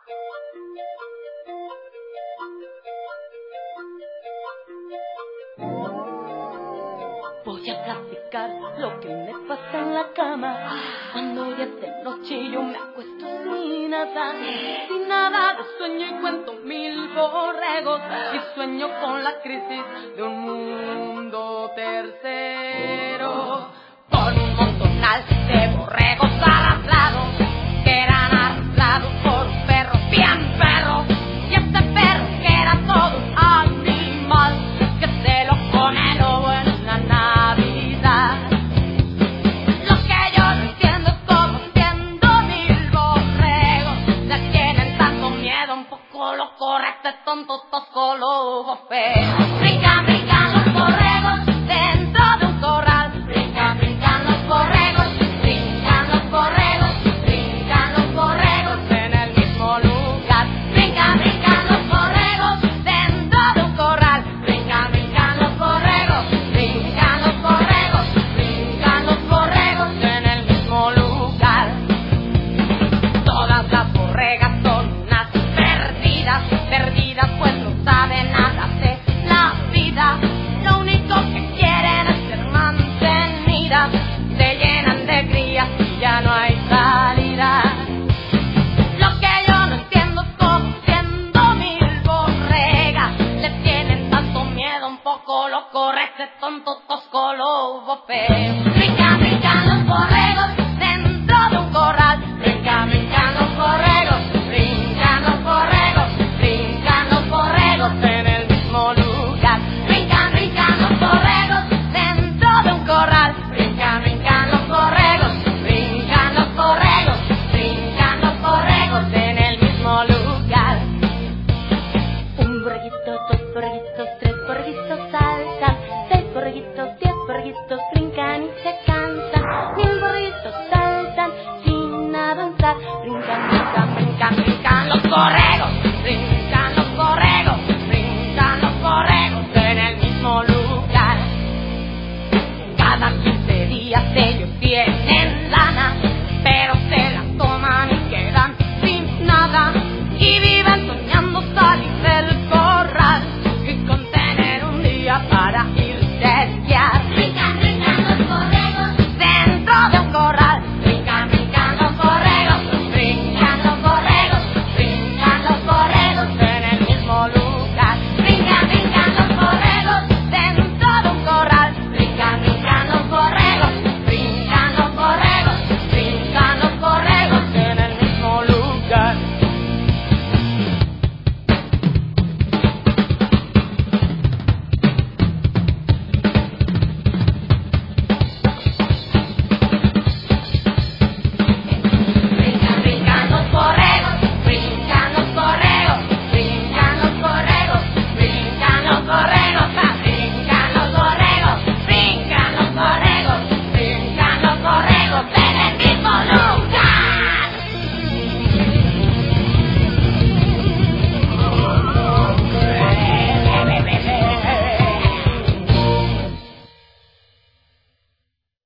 Voy a platicar lo que me pasa en la cama. Cuando ya es de noche yo me acuesto sin nada de sueño y cuento mil borregos. Y sueño con la crisis de un mundo tercero, con un montonal de borregos arrastrados que eran arrastrados por un perro bien perro. Y este perro que era todo un animal que se lo come lo bueno en la Navidad. Lo que yo no entiendo es cómo siendo mil borregos le tienen tanto miedo, un poco lo correcto, tonto, tosco, lobo feo. Brincan, brincan los borregos dentro de un corral. Brincan, brincan los borregos, brincan los borregos, brincan los borregos en el mismo lugar. Brincan, brincan los borregos dentro de un corral. Brincan, brincan los borregos, brincan los borregos, brincan los borregos en el mismo lugar. Todas las borregas son unas perdidas, perdidas pues no saben nada de la vida. Lo único que quieren es ser mantenidas. Se llenan de crías y ya no hay salida. Lo que yo no entiendo es cómo siendo mil borregas le tienen tanto miedo, un poco lo correcto, tonto, tosco, lobo feo. Brincan, brincan los borregos dentro de un corral. Brincan, brincan los borregos, brincan los borregos, brincan los borregos en el mismo lugar. Brincan, brincan los borregos dentro de un corral. Brincan, brincan los borregos, brincan los borregos, brincan los borregos en el mismo lugar. Un borreguito, dos borreguitos, tres borreguitos saltan, seis borreguitos, 10 borreguitos brincan.